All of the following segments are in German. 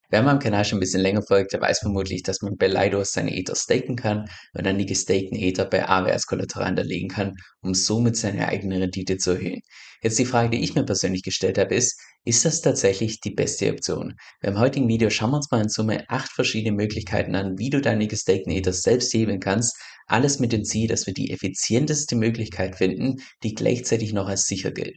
Wer meinem Kanal schon ein bisschen länger folgt, der weiß vermutlich, dass man bei Lido seine Ether staken kann und dann die gestakten Ether bei Aave als Kollateral hinterlegen kann, um somit seine eigene Rendite zu erhöhen. Jetzt die Frage, die ich mir persönlich gestellt habe, ist das tatsächlich die beste Option? Beim heutigen Video schauen wir uns mal in Summe 8 verschiedene Möglichkeiten an, wie du deine gestakten Ether selbst hebeln kannst. Alles mit dem Ziel, dass wir die effizienteste Möglichkeit finden, die gleichzeitig noch als sicher gilt.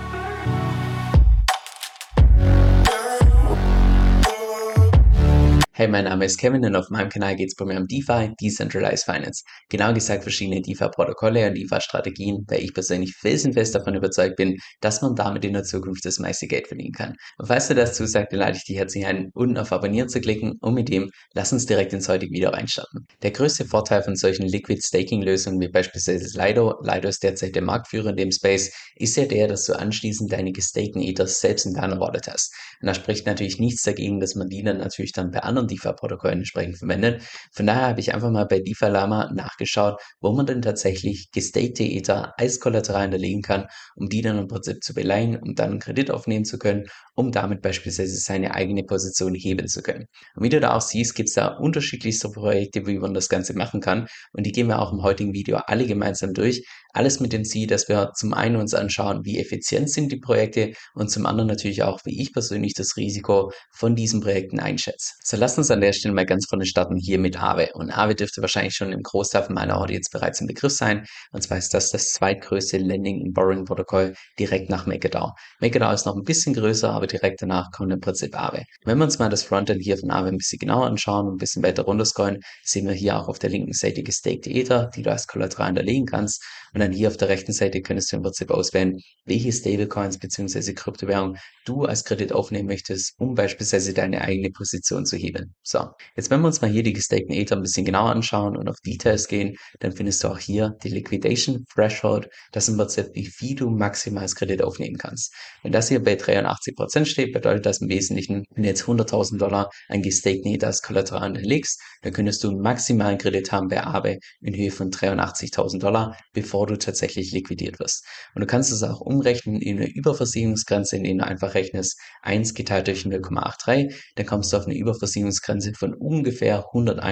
Hey, mein Name ist Kevin und auf meinem Kanal geht es bei mir um DeFi, Decentralized Finance. Genau gesagt verschiedene DeFi-Protokolle und DeFi-Strategien, weil ich persönlich felsenfest davon überzeugt bin, dass man damit in der Zukunft das meiste Geld verdienen kann. Und falls du das zusagt, dann lade ich dich herzlich ein, unten auf Abonnieren zu klicken und mit dem lass uns direkt ins heutige Video reinstarten. Der größte Vorteil von solchen Liquid Staking Lösungen wie beispielsweise Lido ist derzeit der Marktführer in dem Space, ist ja der, dass du anschließend deine gestakten Ethers selbst in deiner Wallet hast. Und da spricht natürlich nichts dagegen, dass man die dann natürlich dann bei anderen DeFi-Protokollen entsprechend verwendet. Von daher habe ich einfach mal bei DeFi Lama nachgeschaut, wo man denn tatsächlich gestakte Ether als Kollateral hinterlegen kann, um die dann im Prinzip zu beleihen, um dann einen Kredit aufnehmen zu können, um damit beispielsweise seine eigene Position heben zu können. Und wie du da auch siehst, gibt es da unterschiedlichste Projekte, wie man das Ganze machen kann. Und die gehen wir auch im heutigen Video alle gemeinsam durch. Alles mit dem Ziel, dass wir zum einen uns anschauen, wie effizient sind die Projekte und zum anderen natürlich auch, wie ich persönlich das Risiko von diesen Projekten einschätze. So, lasst uns an der Stelle mal ganz vorne starten hier mit Aave. Und Aave dürfte wahrscheinlich schon im Großteil von meiner Audience bereits im Begriff sein. Und zwar ist das zweitgrößte Lending- und Borrowing-Protokoll direkt nach MakerDAO. MakerDAO ist noch ein bisschen größer, aber direkt danach kommt im Prinzip Aave. Wenn wir uns mal das Frontend hier von Aave ein bisschen genauer anschauen und ein bisschen weiter runterscrollen, sehen wir hier auch auf der linken Seite gestakte Ether, die du als Kollateral hinterlegen kannst. Und dann hier auf der rechten Seite könntest du im Prinzip auswählen, welche Stablecoins bzw. Kryptowährung du als Kredit aufnehmen möchtest, um beispielsweise deine eigene Position zu hebeln. So, jetzt wenn wir uns mal hier die gestakten Ether ein bisschen genauer anschauen und auf Details gehen, dann findest du auch hier die Liquidation Threshold, das im Prinzip wie viel du maximal als Kredit aufnehmen kannst. Wenn das hier bei 83% steht, bedeutet das im Wesentlichen, wenn du jetzt 100.000 Dollar an gestakten Ether als Kollateral hinterlegst, dann könntest du einen maximalen Kredit haben bei Aave in Höhe von 83.000 Dollar, bevor du tatsächlich liquidiert wirst. Und du kannst es auch umrechnen in eine Überversicherungsgrenze, indem du einfach rechnest 1 geteilt durch 0,83, dann kommst du auf eine Überversicherungsgrenze von ungefähr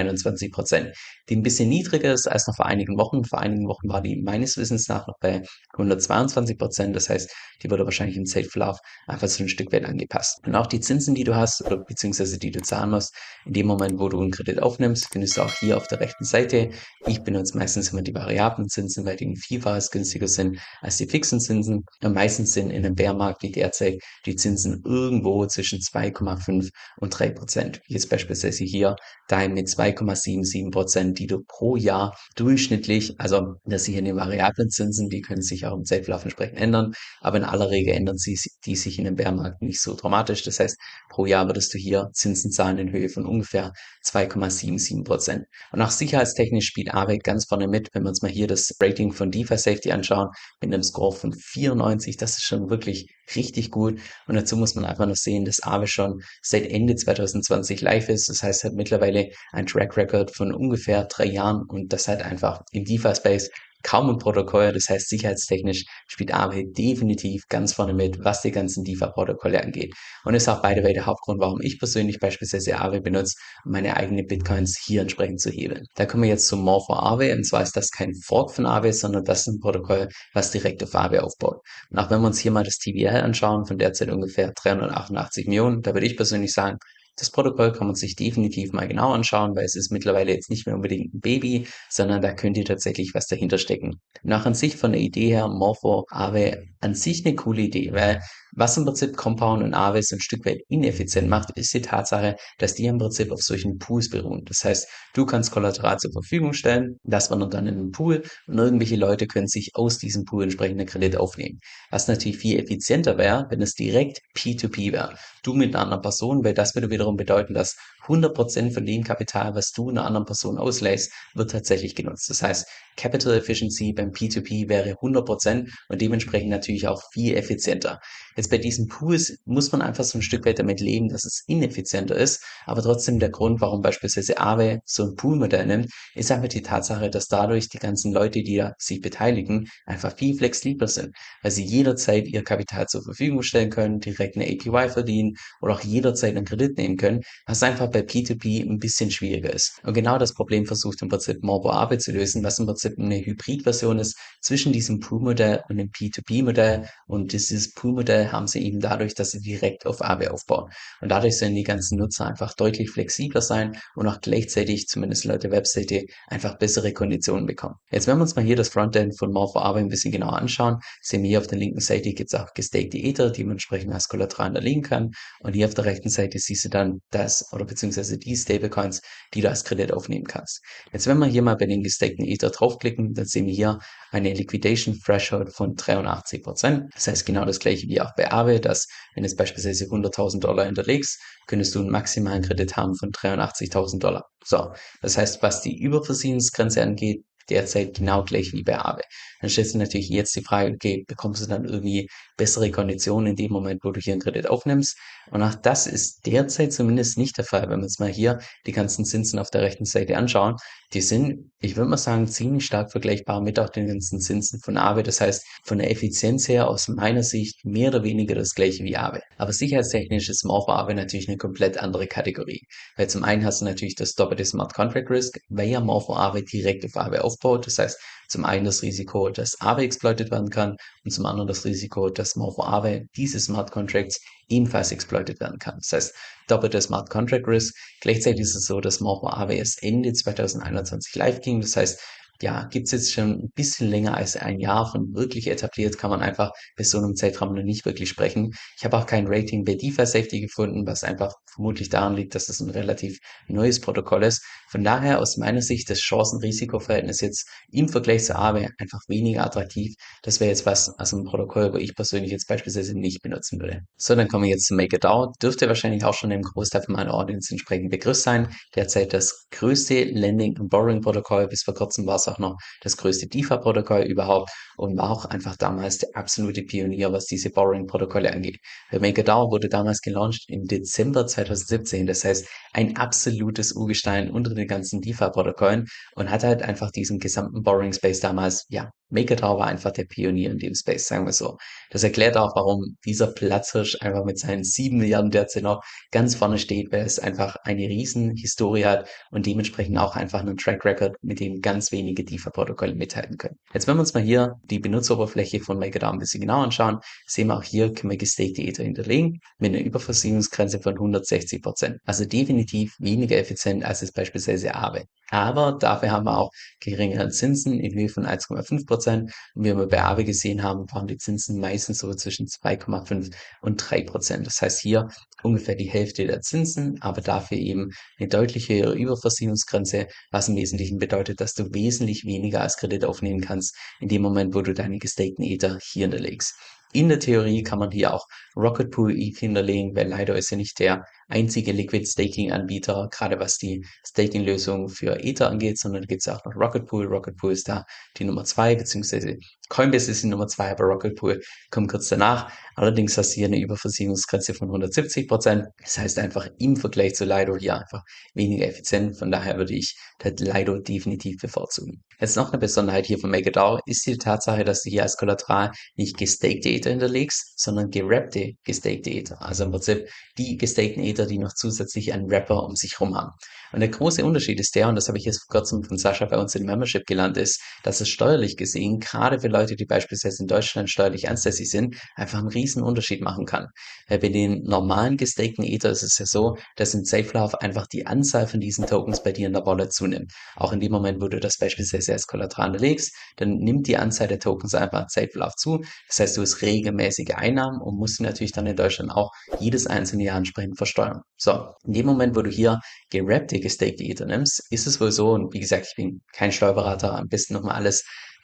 121%, die ein bisschen niedriger ist als noch vor einigen Wochen. Vor einigen Wochen war die meines Wissens nach noch bei 122%, das heißt, die wurde wahrscheinlich im Zeitverlauf einfach so ein Stück weit angepasst. Und auch die Zinsen, die du hast oder beziehungsweise die du zahlen musst, in dem Moment, wo du einen Kredit aufnimmst, findest du auch hier auf der rechten Seite. Ich benutze meistens immer die variablen Zinsen, weil die ein Vielfaches günstiger sind als die fixen Zinsen. Und meistens sind in einem Bärmarkt wie derzeit die Zinsen irgendwo zwischen 2,5 und 3%. Wie jetzt beispielsweise hier daheim mit 2,77%, die du pro Jahr durchschnittlich, also das hier in den variablen Zinsen, die können sich auch im Zeitverlauf entsprechend ändern, aber in aller Regel ändern sie die sich in einem Bärmarkt nicht so dramatisch. Das heißt, pro Jahr würdest du hier Zinsen zahlen in Höhe von ungefähr 2,77%. Und auch sicherheitstechnisch spielt Aave ganz vorne mit, wenn wir uns mal hier das Rating von DeFi Safety anschauen, mit einem Score von 94, das ist schon wirklich richtig gut. Und dazu muss man einfach noch sehen, dass Aave schon seit Ende 2020 live ist. Das heißt, hat mittlerweile ein Track Record von ungefähr 3 Jahren und das halt einfach im DeFi-Space kaum ein Protokoll. Das heißt, sicherheitstechnisch spielt Aave definitiv ganz vorne mit, was die ganzen DeFi-Protokolle angeht. Und ist auch by the way der Hauptgrund, warum ich persönlich beispielsweise Aave benutze, um meine eigenen Bitcoins hier entsprechend zu hebeln. Da kommen wir jetzt zu More for Aave. Und zwar ist das kein Fork von Aave, sondern das ist ein Protokoll, was direkt auf Aave aufbaut. Und auch wenn wir uns hier mal das TVL anschauen, von derzeit ungefähr 388 Millionen, da würde ich persönlich sagen, das Protokoll kann man sich definitiv mal genau anschauen, weil es ist mittlerweile jetzt nicht mehr unbedingt ein Baby, sondern da könnte tatsächlich was dahinter stecken. Nach an sich von der Idee her, Morpho, Aave, an sich eine coole Idee, weil was im Prinzip Compound und Aave so ein Stück weit ineffizient macht, ist die Tatsache, dass die im Prinzip auf solchen Pools beruhen. Das heißt, du kannst Kollateral zur Verfügung stellen, das wandert dann in einen Pool und irgendwelche Leute können sich aus diesem Pool entsprechende Kredit aufnehmen. Was natürlich viel effizienter wäre, wenn es direkt P2P wäre. Du mit einer anderen Person, weil das würde wiederum bedeuten, dass 100% von dem Kapital, was du einer anderen Person ausleihst, wird tatsächlich genutzt. Das heißt, Capital Efficiency beim P2P wäre 100% und dementsprechend natürlich auch viel effizienter. Jetzt bei diesen Pools muss man einfach so ein Stück weit damit leben, dass es ineffizienter ist, aber trotzdem der Grund, warum beispielsweise Aave so ein Poolmodell nimmt, ist einfach die Tatsache, dass dadurch die ganzen Leute, die da sich beteiligen, einfach viel flexibler sind, weil sie jederzeit ihr Kapital zur Verfügung stellen können, direkt eine APY verdienen oder auch jederzeit einen Kredit nehmen können, was einfach bei P2P ein bisschen schwieriger ist. Und genau das Problem versucht im Prinzip Morbo Aave zu lösen, was im Prinzip eine Hybridversion ist zwischen diesem Pool-Modell und dem P2P-Modell. Und dieses Pool-Modell haben sie eben dadurch, dass sie direkt auf Aave aufbauen. Und dadurch sollen die ganzen Nutzer einfach deutlich flexibler sein und auch gleichzeitig, zumindest laut der Webseite, einfach bessere Konditionen bekommen. Jetzt, wenn wir uns mal hier das Frontend von Morpho Aave ein bisschen genauer anschauen, sehen wir hier auf der linken Seite gibt es auch gestakte Ether, die man entsprechend als Kollateral hinterlegen kann. Und hier auf der rechten Seite siehst du dann das oder beziehungsweise die Stablecoins, die du als Kredit aufnehmen kannst. Jetzt, wenn wir hier mal bei den gestakten Ether draufklicken, dann sehen wir hier eine Liquidation Threshold von 83%. Das heißt genau das gleiche wie auch bei Aave, dass wenn du jetzt beispielsweise 100.000 Dollar hinterlegst, könntest du einen maximalen Kredit haben von 83.000 Dollar. So, das heißt, was die Überversicherungsgrenze angeht, derzeit genau gleich wie bei Aave. Dann stellst du natürlich jetzt die Frage, okay, bekommst du dann irgendwie bessere Konditionen in dem Moment, wo du hier einen Kredit aufnimmst? Und auch das ist derzeit zumindest nicht der Fall. Wenn wir uns mal hier die ganzen Zinsen auf der rechten Seite anschauen, die sind, ich würde mal sagen, ziemlich stark vergleichbar mit auch den ganzen Zinsen von Aave. Das heißt, von der Effizienz her aus meiner Sicht mehr oder weniger das gleiche wie Aave. Aber sicherheitstechnisch ist Morpho Aave natürlich eine komplett andere Kategorie. Weil zum einen hast du natürlich das doppelte Smart Contract Risk, weil ja Morpho Aave direkt auf Aave aufbaut. Das heißt, zum einen das Risiko, dass Aave exploited werden kann und zum anderen das Risiko, dass Morpho Aave diese Smart Contracts ebenfalls exploited werden kann. Das heißt, doppelter Smart Contract Risk. Gleichzeitig ist es so, dass Morpho Aave erst Ende 2021 live ging. Das heißt, ja, gibt's jetzt schon ein bisschen länger als ein Jahr von wirklich etabliert, kann man einfach bei so einem Zeitraum noch nicht wirklich sprechen. Ich habe auch kein Rating bei DeFi Safety gefunden, was einfach vermutlich daran liegt, dass es ein relativ neues Protokoll ist. Von daher aus meiner Sicht das Chancen-Risiko-Verhältnis jetzt im Vergleich zu Aave einfach weniger attraktiv. Das wäre jetzt was, also ein Protokoll, wo ich persönlich jetzt beispielsweise nicht benutzen würde. So, dann kommen wir jetzt zu MakerDAO. Dürfte wahrscheinlich auch schon im Großteil von meiner Audience entsprechend Begriff sein. Derzeit das größte Lending- und Borrowing-Protokoll. Bis vor kurzem war es auch noch das größte DeFi-Protokoll überhaupt und war auch einfach damals der absolute Pionier, was diese Borrowing-Protokolle angeht. Bei MakerDAO wurde damals gelauncht im Dezember 2017. Das heißt, ein absolutes Urgestein unter den ganzen DeFi-Protokollen und hat halt einfach diesen gesamten Borrowing-Space damals, ja, MakerDAO war einfach der Pionier in dem Space, sagen wir so. Das erklärt auch, warum dieser Platzhirsch einfach mit seinen 7 Milliarden derzeit noch ganz vorne steht, weil es einfach eine riesen Historie hat und dementsprechend auch einfach einen Track Record, mit dem ganz wenige DeFi-Protokolle mithalten können. Jetzt, wenn wir uns mal hier die Benutzeroberfläche von MakerDAO ein bisschen genauer anschauen, sehen wir auch hier, können wir gestakte Ether hinterlegen mit einer Überversicherungsgrenze von 160%. Also definitiv weniger effizient als es beispielsweise Aave. Aber dafür haben wir auch geringere Zinsen in Höhe von 1,5%. Und wie wir bei Aave gesehen haben, waren die Zinsen meistens so zwischen 2,5 und 3%. Das heißt hier ungefähr die Hälfte der Zinsen, aber dafür eben eine deutlich höhere Überversicherungsgrenze, was im Wesentlichen bedeutet, dass du wesentlich weniger als Kredit aufnehmen kannst, in dem Moment, wo du deine gestakten Ether hier hinterlegst. In der Theorie kann man hier auch Rocket Pool ETH hinterlegen, weil Lido ist ja nicht der einzige Liquid Staking Anbieter, gerade was die Staking Lösung für Ether angeht, sondern da gibt es auch noch Rocket Pool. Rocket Pool ist da die Nummer 2, beziehungsweise Coinbase ist die Nummer 2, aber Rocket Pool kommt kurz danach. Allerdings hast du hier eine Überversicherungsgrenze von 170%. Das heißt einfach im Vergleich zu Lido hier einfach weniger effizient. Von daher würde ich Lido definitiv bevorzugen. Jetzt noch eine Besonderheit hier von MakerDAO ist die Tatsache, dass du hier als Kollateral nicht gestakte Ether hinterlegst, sondern gerappte gestakte Ether. Also im Prinzip die gestakten Ether, die noch zusätzlich einen Wrapper um sich herum haben. Und der große Unterschied ist der, und das habe ich jetzt vor kurzem von Sascha bei uns in Membership gelernt, ist, dass es steuerlich gesehen, gerade für Leute, die beispielsweise in Deutschland steuerlich ansässig sind, einfach einen riesen Unterschied machen kann. Weil bei den normalen gestakten Ether ist es ja so, dass im Safe einfach die Anzahl von diesen Tokens bei dir in der Wallet zunimmt. Auch in dem Moment, wo du das beispielsweise als Kollateral legst, dann nimmt die Anzahl der Tokens einfach in Safe zu. Das heißt, du hast regelmäßige Einnahmen und musst natürlich dann in Deutschland auch jedes einzelne Jahr entsprechend versteuern. So, in dem Moment, wo du hier gerappte, gestakte Ether nimmst, ist es wohl so, und wie gesagt, ich bin kein Steuerberater, am besten nochmal alles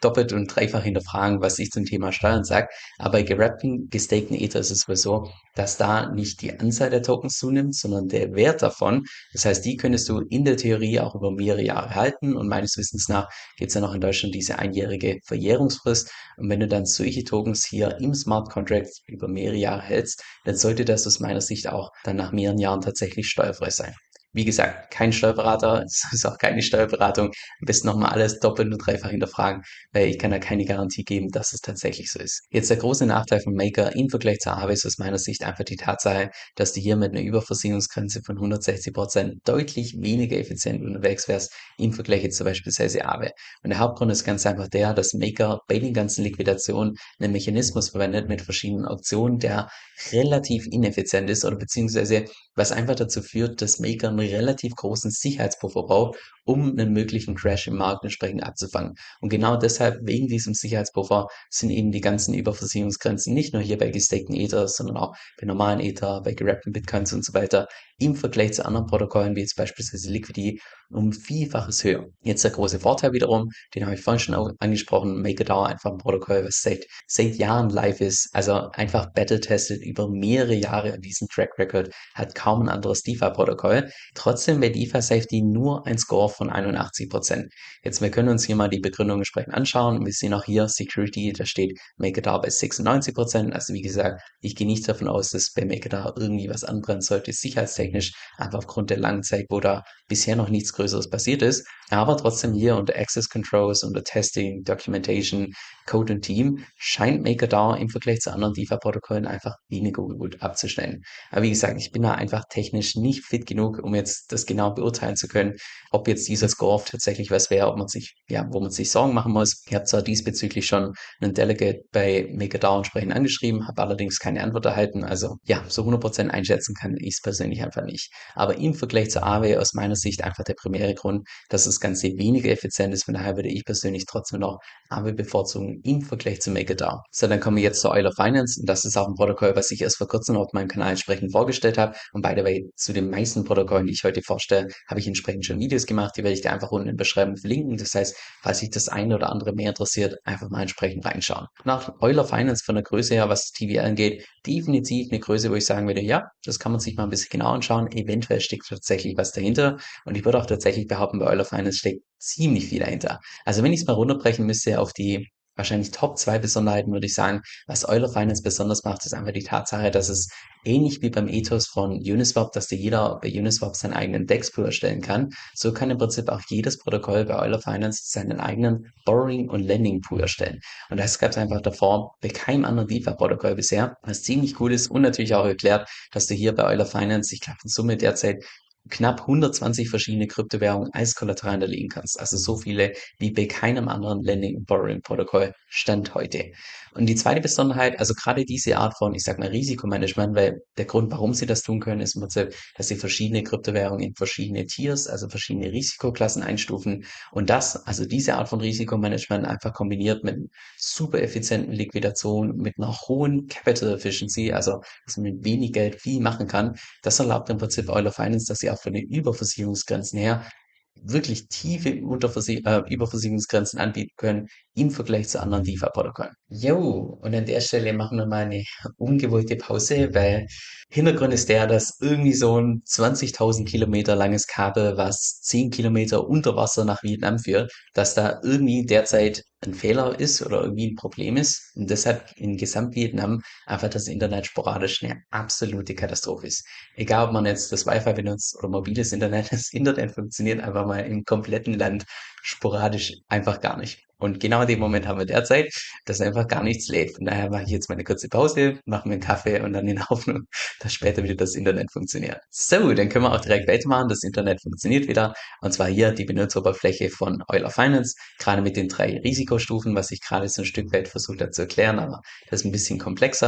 doppelt und dreifach hinterfragen, was ich zum Thema Steuern sage. Aber bei gerappten, gestakten Ether ist es sowieso, dass da nicht die Anzahl der Tokens zunimmt, sondern der Wert davon. Das heißt, die könntest du in der Theorie auch über mehrere Jahre halten. Und meines Wissens nach gibt es ja noch in Deutschland diese einjährige Verjährungsfrist. Und wenn du dann solche Tokens hier im Smart Contract über mehrere Jahre hältst, dann sollte das aus meiner Sicht auch dann nach mehreren Jahren tatsächlich steuerfrei sein. Wie gesagt, kein Steuerberater, es ist auch keine Steuerberatung. Am besten nochmal alles doppelt und dreifach hinterfragen, weil ich kann da keine Garantie geben, dass es tatsächlich so ist. Jetzt der große Nachteil von Maker im Vergleich zur Aave ist aus meiner Sicht einfach die Tatsache, dass du hier mit einer Überversicherungsgrenze von 160% deutlich weniger effizient unterwegs wärst im Vergleich jetzt zu beispielsweise Aave. Und der Hauptgrund ist ganz einfach der, dass Maker bei den ganzen Liquidationen einen Mechanismus verwendet mit verschiedenen Auktionen, der relativ ineffizient ist oder beziehungsweise was einfach dazu führt, dass Maker einen relativ großen Sicherheitspuffer braucht, um einen möglichen Crash im Markt entsprechend abzufangen. Und genau deshalb, wegen diesem Sicherheitspuffer, sind eben die ganzen Überversicherungsgrenzen nicht nur hier bei gestakten Ether, sondern auch bei normalen Ether, bei gerappten Bitcoins und so weiter, im Vergleich zu anderen Protokollen, wie jetzt beispielsweise Liquidity, um Vielfaches höher. Jetzt der große Vorteil wiederum, den habe ich vorhin schon auch angesprochen, MakerDAO einfach ein Protokoll, was seit Jahren live ist, also einfach battle-tested über mehrere Jahre an diesem Track Record, hat kaum ein anderes DeFi-Protokoll. Trotzdem bei DeFi Safety nur ein Score von 81%. Jetzt, wir können uns hier mal die Begründung entsprechend anschauen. Wir sehen auch hier Security, da steht MakerDAO bei 96%. Also wie gesagt, ich gehe nicht davon aus, dass bei MakerDAO irgendwie was anbrennen sollte, sicherheitstechnisch, einfach aufgrund der langen Zeit, wo da bisher noch nichts Größeres passiert ist. Aber trotzdem hier unter Access Controls, unter Testing, Documentation, Code und Team scheint MakerDAO im Vergleich zu anderen DeFi-Protokollen einfach weniger gut abzuschneiden. Aber wie gesagt, ich bin da einfach technisch nicht fit genug, um jetzt das genau beurteilen zu können, ob jetzt dieser Score tatsächlich was wäre, ob man sich, ja, wo man sich Sorgen machen muss. Ich habe zwar diesbezüglich schon einen Delegate bei MakerDAO entsprechend angeschrieben, habe allerdings keine Antwort erhalten. Also ja, so 100% einschätzen kann ich es persönlich einfach nicht. Aber im Vergleich zur Aave aus meiner Sicht einfach der primäre Grund, dass das Ganze weniger effizient ist. Von daher würde ich persönlich trotzdem noch Aave bevorzugen im Vergleich zu MakerDAO. So, dann kommen wir jetzt zu Euler Finance. Und das ist auch ein Protokoll, was ich erst vor kurzem auf meinem Kanal entsprechend vorgestellt habe. Und by the way, zu den meisten Protokollen, die ich heute vorstelle, habe ich entsprechend schon Videos gemacht. Die werde ich dir einfach unten in der Beschreibung verlinken. Das heißt, falls sich das eine oder andere mehr interessiert, einfach mal entsprechend reinschauen. Nach Euler Finance von der Größe her, was das TVL angeht, definitiv eine Größe, wo ich sagen würde, ja, das kann man sich mal ein bisschen genau anschauen. Eventuell steckt tatsächlich was dahinter. Und ich würde auch tatsächlich behaupten, bei Euler Finance steckt ziemlich viel dahinter. Also wenn ich es mal runterbrechen müsste auf die wahrscheinlich Top 2 Besonderheiten, würde ich sagen, was Euler Finance besonders macht, ist einfach die Tatsache, dass es ähnlich wie beim Ethos von Uniswap, dass dir jeder bei Uniswap seinen eigenen DEX-Pool erstellen kann. So kann im Prinzip auch jedes Protokoll bei Euler Finance seinen eigenen Borrowing- und Lending-Pool erstellen. Und das gab es einfach davor bei keinem anderen DeFi-Protokoll bisher, was ziemlich cool ist und natürlich auch erklärt, dass du hier bei Euler Finance, ich glaube in Summe derzeit knapp 120 verschiedene Kryptowährungen als Kollateral hinterlegen kannst. Also so viele wie bei keinem anderen Lending- und Borrowing-Protokoll Stand heute. Und die zweite Besonderheit, also gerade diese Art von, ich sag mal, Risikomanagement, weil der Grund, warum sie das tun können, ist im Prinzip, dass sie verschiedene Kryptowährungen in verschiedene Tiers, also verschiedene Risikoklassen einstufen. Und das, also diese Art von Risikomanagement einfach kombiniert mit super effizienten Liquidation, mit einer hohen Capital Efficiency, also dass man mit wenig Geld viel machen kann, das erlaubt im Prinzip Euler Finance, dass sie auch von den Überversicherungsgrenzen her wirklich tiefe Überversicherungsgrenzen anbieten können im Vergleich zu anderen DeFi-Protokollen. Jo, und an der Stelle machen wir mal eine ungewollte Pause, weil Hintergrund ist der, dass irgendwie so ein 20.000 Kilometer langes Kabel, was 10 Kilometer unter Wasser nach Vietnam führt, dass da irgendwie derzeit ein Fehler ist oder irgendwie ein Problem ist und deshalb in Gesamtvietnam einfach das Internet sporadisch eine absolute Katastrophe ist. Egal, ob man jetzt das Wi-Fi benutzt oder mobiles Internet, das Internet funktioniert einfach mal im kompletten Land sporadisch einfach gar nicht. Und genau in dem Moment haben wir derzeit, dass einfach gar nichts lädt. Von daher mache ich jetzt mal eine kurze Pause, mache mir einen Kaffee und dann in Hoffnung, dass später wieder das Internet funktioniert. So, dann können wir auch direkt weitermachen. Das Internet funktioniert wieder. Und zwar hier die Benutzeroberfläche von Euler Finance, gerade mit den 3 Risikostufen, was ich gerade so ein Stück weit versucht habe zu erklären, aber das ist ein bisschen komplexer.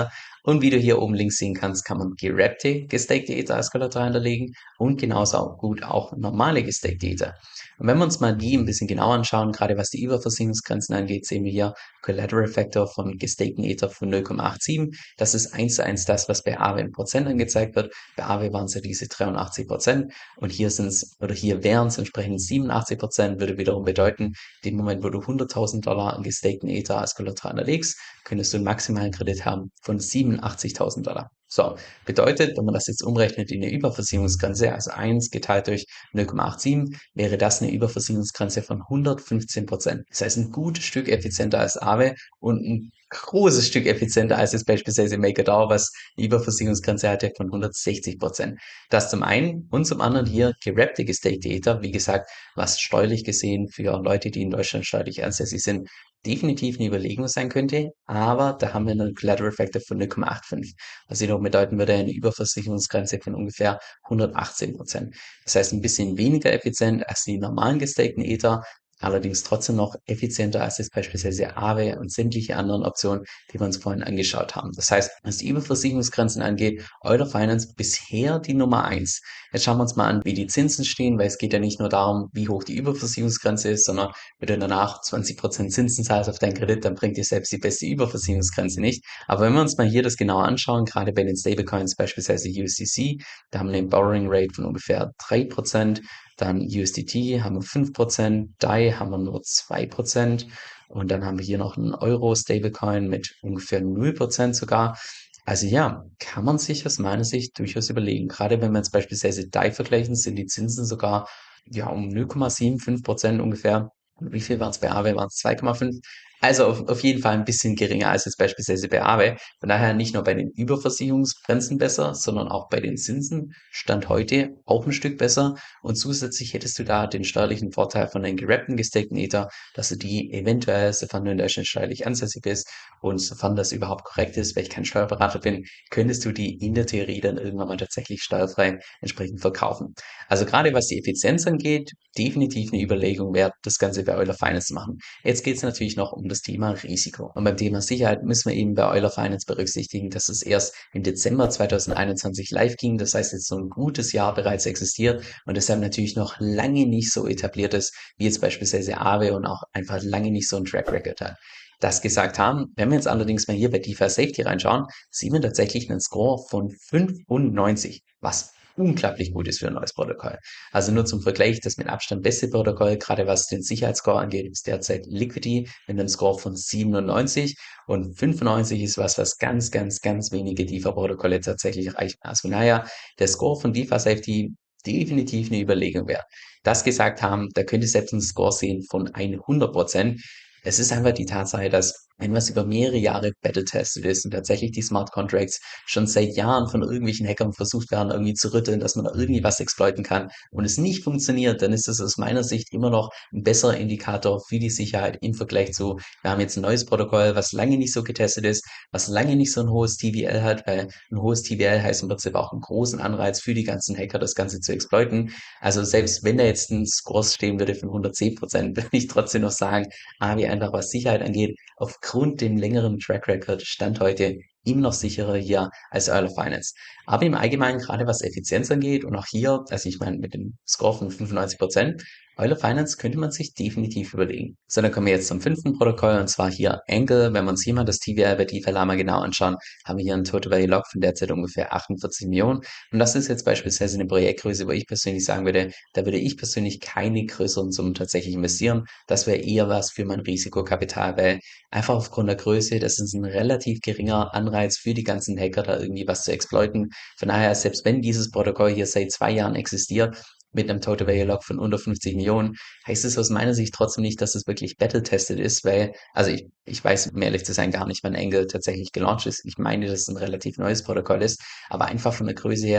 Und wie du hier oben links sehen kannst, kann man gerappte, gestakte Ether als Kollateral hinterlegen und genauso auch gut auch normale gestakte Ether. Und wenn wir uns mal die ein bisschen genauer anschauen, gerade was die Überversicherungsgrenzen angeht, sehen wir hier Collateral Factor von gestakten Ether von 0,87. Das ist eins zu eins das, was bei Aave in Prozent angezeigt wird. Bei Aave waren es ja diese 83% und hier sind es, oder hier wären es entsprechend 87%, würde wiederum bedeuten, dem Moment, wo du 100.000 Dollar an gestakten Ether als Kollateral erlegst, könntest du einen maximalen Kredit haben von 87.000 Dollar. So, bedeutet, wenn man das jetzt umrechnet in eine Überversicherungsgrenze, also 1 geteilt durch 0,87, wäre das eine Überversicherungsgrenze von 115%. Das heißt, ein gutes Stück effizienter als Aave und ein großes Stück effizienter als jetzt beispielsweise MakerDAO, was eine Überversicherungsgrenze hatte von 160%. Das zum einen und zum anderen hier gerappte gestakte Ether, wie gesagt, was steuerlich gesehen für Leute, die in Deutschland steuerlich ansässig sind, definitiv eine Überlegung sein könnte, aber da haben wir einen Collateral Factor von 0,85, was jedoch bedeuten würde, eine Überversicherungsgrenze von ungefähr 118%. Das heißt, ein bisschen weniger effizient als die normalen gestakten Ether, allerdings trotzdem noch effizienter als jetzt beispielsweise Aave und sämtliche anderen Optionen, die wir uns vorhin angeschaut haben. Das heißt, was die Überversicherungsgrenzen angeht, Euler Finance bisher die Nummer eins. Jetzt schauen wir uns mal an, wie die Zinsen stehen, weil es geht ja nicht nur darum, wie hoch die Überversicherungsgrenze ist, sondern wenn du danach 20% Zinsen zahlst auf deinen Kredit, dann bringt dir selbst die beste Überversicherungsgrenze nicht. Aber wenn wir uns mal hier das genauer anschauen, gerade bei den Stablecoins, beispielsweise USDC, da haben wir eine Borrowing Rate von ungefähr 3%, dann USDT haben wir 5%, DAI haben wir nur 2% und dann haben wir hier noch einen Euro-Stablecoin mit ungefähr 0% sogar. Also ja, kann man sich aus meiner Sicht durchaus überlegen. Gerade wenn wir jetzt beispielsweise DAI vergleichen, sind die Zinsen sogar ja um 0,75% ungefähr. Und wie viel waren es bei Aave? Waren es 2,5? Also auf jeden Fall ein bisschen geringer als jetzt beispielsweise bei Aave. Von daher nicht nur bei den Überversicherungsgrenzen besser, sondern auch bei den Zinsen Stand heute auch ein Stück besser. Und zusätzlich hättest du da den steuerlichen Vorteil von den gerappten gestakten Ether, dass du die eventuell, sofern du in Deutschland steuerlich ansässig bist und sofern das überhaupt korrekt ist, weil ich kein Steuerberater bin, könntest du die in der Theorie dann irgendwann mal tatsächlich steuerfrei entsprechend verkaufen. Also gerade was die Effizienz angeht, definitiv eine Überlegung wert, das Ganze bei Euler Finance zu machen. Jetzt geht es natürlich noch um das Thema Risiko. Und beim Thema Sicherheit müssen wir eben bei Euler Finance berücksichtigen, dass es erst im Dezember 2021 live ging. Das heißt, jetzt so ein gutes Jahr bereits existiert und deshalb natürlich noch lange nicht so etabliert ist, wie jetzt beispielsweise Aave und auch einfach lange nicht so ein Track Record hat. Das gesagt haben, wenn wir jetzt allerdings mal hier bei DeFi Safety reinschauen, sehen wir tatsächlich einen Score von 95, was unglaublich gut ist für ein neues Protokoll. Also nur zum Vergleich, das mit Abstand beste Protokoll, gerade was den Sicherheitsscore angeht, ist derzeit Liquidity mit einem Score von 97 und 95 ist was ganz, ganz, ganz wenige DeFi-Protokolle tatsächlich erreichen. Also naja, der Score von DeFi Safety definitiv eine Überlegung wert. Das gesagt haben, da könnt ihr selbst einen Score sehen von 100%. Es ist einfach die Tatsache, dass wenn was über mehrere Jahre battle-tested ist und tatsächlich die Smart Contracts schon seit Jahren von irgendwelchen Hackern versucht werden, irgendwie zu rütteln, dass man da irgendwie was exploiten kann und es nicht funktioniert, dann ist das aus meiner Sicht immer noch ein besserer Indikator für die Sicherheit im Vergleich zu, wir haben jetzt ein neues Protokoll, was lange nicht so getestet ist, was lange nicht so ein hohes TVL hat, weil ein hohes TVL heißt im Prinzip auch einen großen Anreiz für die ganzen Hacker, das Ganze zu exploiten. Also selbst wenn da jetzt ein Score stehen würde von 110%, würde ich trotzdem noch sagen, wie einfach was Sicherheit angeht, aufgrund dem längeren Track Record Stand heute immer noch sicherer hier als Earl of Finance. Aber im Allgemeinen, gerade was Effizienz angeht und auch hier, also ich meine mit dem Score von 95%, Euler Finance könnte man sich definitiv überlegen. So, dann kommen wir jetzt zum fünften Protokoll und zwar hier Angle. Wenn wir uns hier mal das TVL bei DeFi Lama genau anschauen, haben wir hier einen Total Value Lock von derzeit ungefähr 48 Millionen. Und das ist jetzt beispielsweise eine Projektgröße, wo ich persönlich sagen würde, da würde ich persönlich keine größeren Summen tatsächlich investieren. Das wäre eher was für mein Risikokapital, weil einfach aufgrund der Größe, das ist ein relativ geringer Anreiz für die ganzen Hacker, da irgendwie was zu exploiten. Von daher, selbst wenn dieses Protokoll hier seit 2 Jahren existiert, mit einem Total Value Lock von unter 50 Millionen, heißt es aus meiner Sicht trotzdem nicht, dass es wirklich battle-tested ist, weil, also ich weiß, um ehrlich zu sein, gar nicht, wann Angle tatsächlich gelauncht ist. Ich meine, dass es ein relativ neues Protokoll ist, aber einfach von der Größe her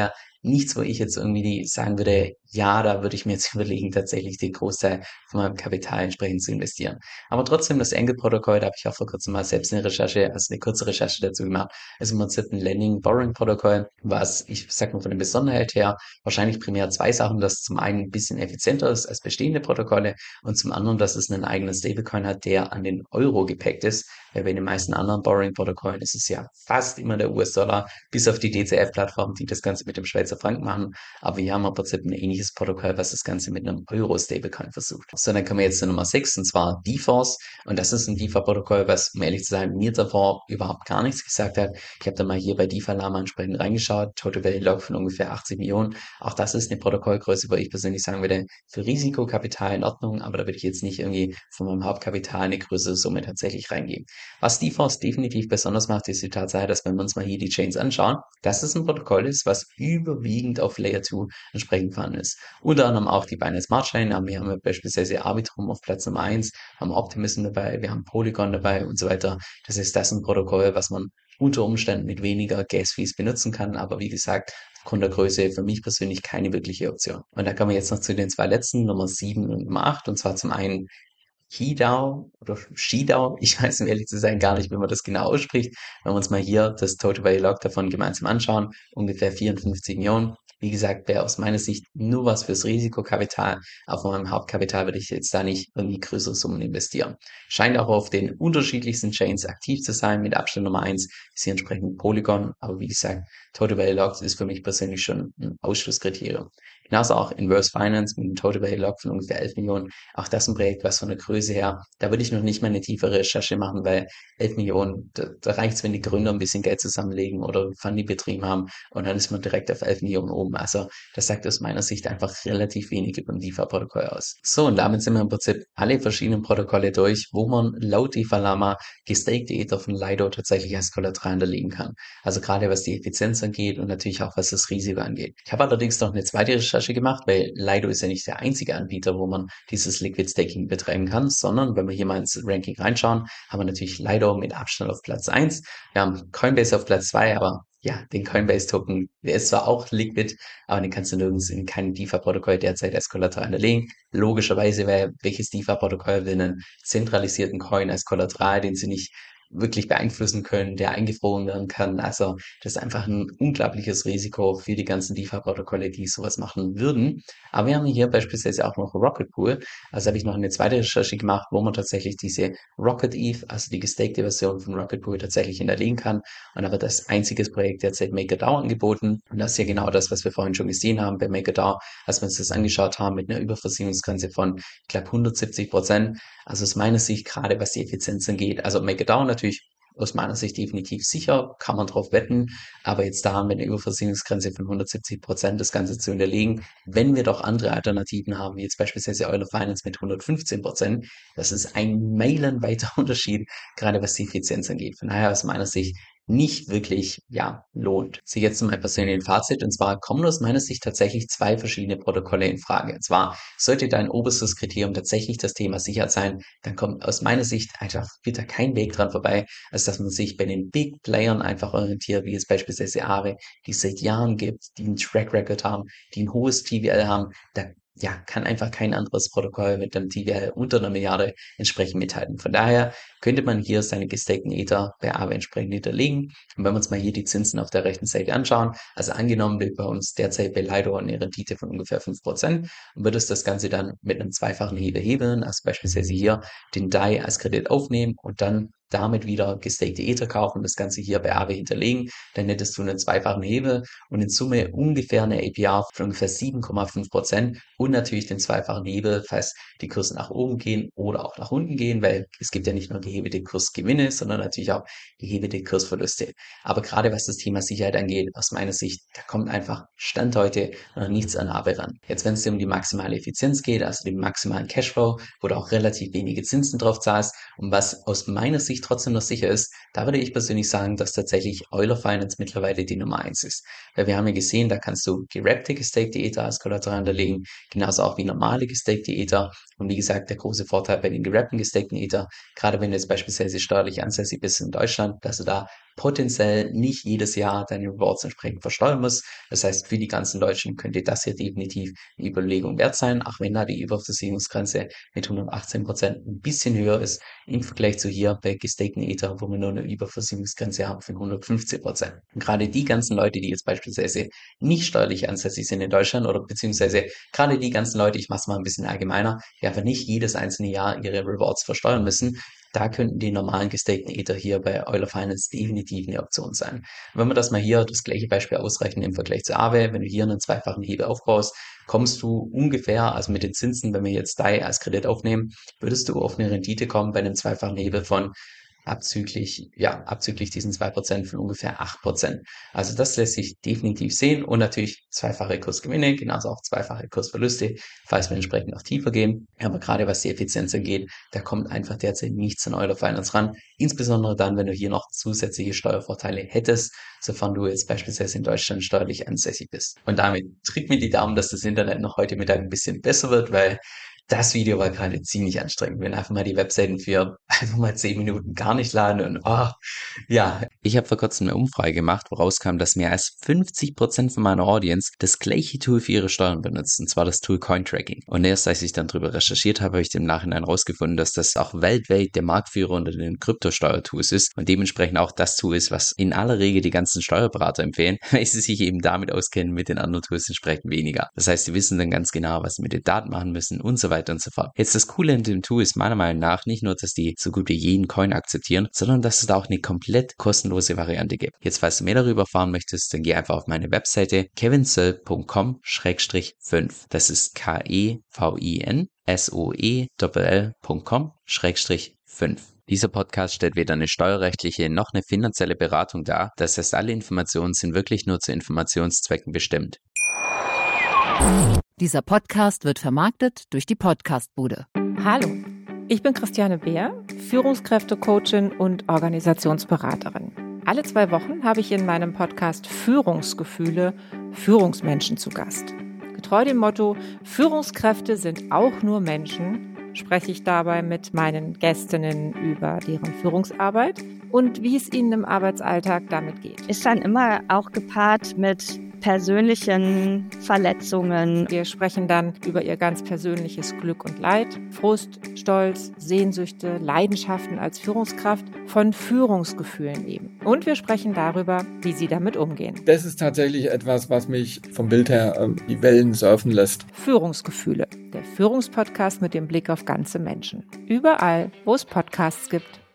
nichts, wo ich jetzt irgendwie sagen würde, ja, da würde ich mir jetzt überlegen, tatsächlich den Großteil von meinem Kapital entsprechend zu investieren. Aber trotzdem das Angle-Protokoll, da habe ich auch vor kurzem mal selbst eine Recherche, also eine kurze Recherche dazu gemacht. Also im Prinzip ein Lending-Borrowing-Protokoll, was ich sag mal von der Besonderheit her wahrscheinlich primär zwei Sachen, dass zum einen ein bisschen effizienter ist als bestehende Protokolle und zum anderen, dass es einen eigenen Stablecoin hat, der an den Euro gepackt ist. Weil bei den meisten anderen Borrowing-Protokollen ist es ja fast immer der US-Dollar, bis auf die DCF-Plattform, die das Ganze mit dem Schweizer Franken machen. Aber wir haben im Prinzip ein ähnliches Protokoll, was das Ganze mit einem Euro-Stablecoin versucht. So, dann kommen wir jetzt zu Nummer 6 und zwar DeForce. Und das ist ein DeFi-Protokoll, was, um ehrlich zu sein, mir davor überhaupt gar nichts gesagt hat. Ich habe da mal hier bei DeFi Lama entsprechend reingeschaut. Total Value Log von ungefähr 80 Millionen. Auch das ist eine Protokollgröße, wo ich persönlich sagen würde, für Risikokapital in Ordnung, aber da würde ich jetzt nicht irgendwie von meinem Hauptkapital eine größere Summe tatsächlich reingeben. Was DeForce definitiv besonders macht, ist die Tatsache, dass wenn wir uns mal hier die Chains anschauen, dass es ein Protokoll ist, was überwiegend auf Layer 2 entsprechend vorhanden ist. Unter anderem auch die Binance Smart Chain, aber wir haben beispielsweise Arbitrum auf Platz Nummer 1, haben Optimism dabei, wir haben Polygon dabei und so weiter. Das ist das ein Protokoll, was man unter Umständen mit weniger Gas-Fees benutzen kann, aber wie gesagt, aufgrund der Größe für mich persönlich keine wirkliche Option. Und da kommen wir jetzt noch zu den zwei letzten, Nummer 7 und Nummer 8, und zwar zum einen Hidao oder Shidao, ich weiß um ehrlich zu sein gar nicht, wie man das genau ausspricht. Wenn wir uns mal hier das Total Value Log davon gemeinsam anschauen, ungefähr 54 Millionen. Wie gesagt, wäre aus meiner Sicht nur was fürs Risikokapital. Auf meinem Hauptkapital würde ich jetzt da nicht irgendwie größere Summen investieren. Scheint auch auf den unterschiedlichsten Chains aktiv zu sein. Mit Abstand Nummer 1 ist hier entsprechend Polygon. Aber wie gesagt, Total Value Log ist für mich persönlich schon ein Ausschlusskriterium. Genauso auch Inverse Finance mit einem Total Value Log von ungefähr 11 Millionen. Auch das ein Projekt, was von der Größe her, da würde ich noch nicht mal eine tiefere Recherche machen, weil 11 Millionen, da reicht's, wenn die Gründer ein bisschen Geld zusammenlegen oder Funding betrieben haben und dann ist man direkt auf 11 Millionen oben. Also das sagt aus meiner Sicht einfach relativ wenig über ein DeFi-Protokoll aus. So, und damit sind wir im Prinzip alle verschiedenen Protokolle durch, wo man laut DeFi Lama gestakte Ether von Lido tatsächlich als Kollateral hinterlegen kann. Also gerade was die Effizienz angeht und natürlich auch was das Risiko angeht. Ich habe allerdings noch eine zweite Recherche gemacht, weil Lido ist ja nicht der einzige Anbieter, wo man dieses Liquid Staking betreiben kann, sondern wenn wir hier mal ins Ranking reinschauen, haben wir natürlich Lido mit Abstand auf Platz 1. Wir haben Coinbase auf Platz 2, aber ja, den Coinbase-Token, der ist zwar auch liquid, aber den kannst du nirgends in keinem DeFi-Protokoll derzeit als Kollateral hinterlegen. Logischerweise, weil welches DeFi-Protokoll will einen zentralisierten Coin als Kollateral, den sie nicht wirklich beeinflussen können, der eingefroren werden kann. Also das ist einfach ein unglaubliches Risiko für die ganzen DeFi-Protokolle, die sowas machen würden. Aber wir haben hier beispielsweise auch noch Rocket Pool. Also habe ich noch eine zweite Recherche gemacht, wo man tatsächlich diese Rocket ETH, also die gestakte Version von Rocket Pool tatsächlich hinterlegen kann. Und da wird als einziges Projekt derzeit MakerDAO angeboten. Und das ist ja genau das, was wir vorhin schon gesehen haben bei MakerDAO, als wir uns das angeschaut haben mit einer Überversicherungsgrenze von, ich glaube, 170%. Also aus meiner Sicht, gerade was die Effizienz angeht, also MakerDAO natürlich aus meiner Sicht definitiv sicher, kann man drauf wetten, aber jetzt da mit einer Überversicherungsgrenze von 170% das Ganze zu hinterlegen, wenn wir doch andere Alternativen haben, wie jetzt beispielsweise Euler Finance mit 115%, das ist ein meilenweiter Unterschied, gerade was die Effizienz angeht. Von daher aus meiner Sicht nicht wirklich, ja, lohnt. So, jetzt zu meinem persönlichen Fazit, und zwar kommen aus meiner Sicht tatsächlich zwei verschiedene Protokolle in Frage. Und zwar sollte dein oberstes Kriterium tatsächlich das Thema Sicherheit sein, dann kommt aus meiner Sicht einfach wieder kein Weg dran vorbei, als dass man sich bei den Big Playern einfach orientiert, wie es beispielsweise Aave, die es seit Jahren gibt, die einen Track Record haben, die ein hohes TVL haben. Da ja, kann einfach kein anderes Protokoll mit einem TVL unter 1 Milliarde entsprechend mithalten. Von daher könnte man hier seine gestakten Ether bei Aave entsprechend hinterlegen. Und wenn wir uns mal hier die Zinsen auf der rechten Seite anschauen, also angenommen liegt bei uns derzeit bei Lido eine Rendite von ungefähr 5%, und wird es das Ganze dann mit einem zweifachen Hebel hebeln, also beispielsweise hier den DAI als Kredit aufnehmen und dann damit wieder gestakte Ether kaufen, das Ganze hier bei Aave hinterlegen, dann hättest du einen zweifachen Hebel und in Summe ungefähr eine APR von ungefähr 7,5% und natürlich den zweifachen Hebel, falls die Kurse nach oben gehen oder auch nach unten gehen, weil es gibt ja nicht nur gehebelte Kursgewinne, sondern natürlich auch gehebelte Kursverluste. Aber gerade was das Thema Sicherheit angeht, aus meiner Sicht, da kommt einfach Stand heute noch nichts an Aave ran. Jetzt, wenn es um die maximale Effizienz geht, also den maximalen Cashflow, wo du auch relativ wenige Zinsen drauf zahlst und was aus meiner Sicht trotzdem noch sicher ist, da würde ich persönlich sagen, dass tatsächlich Euler Finance mittlerweile die Nummer 1 ist. Weil wir haben ja gesehen, da kannst du gerappte gestakte Ether als Kollateral hinterlegen, genauso auch wie normale gestakte Ether. Und wie gesagt, der große Vorteil bei den gerappten gestakten Ether, gerade wenn du jetzt beispielsweise steuerlich ansässig bist in Deutschland, dass du da potenziell nicht jedes Jahr deine Rewards entsprechend versteuern musst. Das heißt, für die ganzen Deutschen könnte das hier definitiv eine Überlegung wert sein, auch wenn da die Überversicherungsgrenze mit 118% ein bisschen höher ist im Vergleich zu hier bei gestakten Ether, wo wir nur eine Überversicherungsgrenze haben von 115%. Und gerade die ganzen Leute, die jetzt beispielsweise nicht steuerlich ansässig sind in Deutschland oder beziehungsweise gerade die ganzen Leute, ich mache es mal ein bisschen allgemeiner, die einfach nicht jedes einzelne Jahr ihre Rewards versteuern müssen, da könnten die normalen gestakten Ether hier bei Euler Finance definitiv eine Option sein. Wenn wir das mal hier, das gleiche Beispiel ausrechnen im Vergleich zu Aave, wenn du hier einen zweifachen Hebel aufbaust, kommst du ungefähr, also mit den Zinsen, wenn wir jetzt DAI als Kredit aufnehmen, würdest du auf eine Rendite kommen bei einem zweifachen Hebel von abzüglich diesen 2% von ungefähr 8%. Also das lässt sich definitiv sehen und natürlich zweifache Kursgewinne, genauso auch zweifache Kursverluste, falls wir entsprechend noch tiefer gehen. Aber gerade was die Effizienz angeht, da kommt einfach derzeit nichts an Euler Finance ran. Insbesondere dann, wenn du hier noch zusätzliche Steuervorteile hättest, sofern du jetzt beispielsweise in Deutschland steuerlich ansässig bist. Und damit drück mir die Daumen, dass das Internet noch heute Mittag ein bisschen besser wird, weil das Video war gerade ziemlich anstrengend. Wenn einfach mal die Webseiten für einfach mal 10 Minuten gar nicht laden und ja. Ich habe vor kurzem eine Umfrage gemacht, woraus kam, dass mehr als 50% von meiner Audience das gleiche Tool für ihre Steuern benutzt, und zwar das Tool Cointracking. Und erst als ich dann drüber recherchiert habe, habe ich im Nachhinein rausgefunden, dass das auch weltweit der Marktführer unter den Kryptosteuertools ist und dementsprechend auch das Tool ist, was in aller Regel die ganzen Steuerberater empfehlen, weil sie sich eben damit auskennen, mit den anderen Tools entsprechend weniger. Das heißt, sie wissen dann ganz genau, was sie mit den Daten machen müssen und so weiter und so fort. Jetzt das Coole an dem Tool ist meiner Meinung nach nicht nur, dass die so gut wie jeden Coin akzeptieren, sondern dass es da auch eine komplett kostenlose Variante gibt. Jetzt, falls du mehr darüber erfahren möchtest, dann geh einfach auf meine Webseite kevinsoe.com/5. Das ist KEVINSOELL.com/5. Dieser Podcast stellt weder eine steuerrechtliche noch eine finanzielle Beratung dar. Das heißt, alle Informationen sind wirklich nur zu Informationszwecken bestimmt. Dieser Podcast wird vermarktet durch die Podcastbude. Hallo, ich bin Christiane Beer, Führungskräftecoachin und Organisationsberaterin. Alle 2 Wochen habe ich in meinem Podcast Führungsgefühle Führungsmenschen zu Gast. Getreu dem Motto, Führungskräfte sind auch nur Menschen, spreche ich dabei mit meinen Gästinnen über deren Führungsarbeit und wie es ihnen im Arbeitsalltag damit geht. Ist dann immer auch gepaart mit persönlichen Verletzungen. Wir sprechen dann über ihr ganz persönliches Glück und Leid, Frust, Stolz, Sehnsüchte, Leidenschaften als Führungskraft, von Führungsgefühlen eben. Und wir sprechen darüber, wie sie damit umgehen. Das ist tatsächlich etwas, was mich vom Bild her die Wellen surfen lässt. Führungsgefühle, der Führungspodcast mit dem Blick auf ganze Menschen. Überall, wo es Podcasts gibt.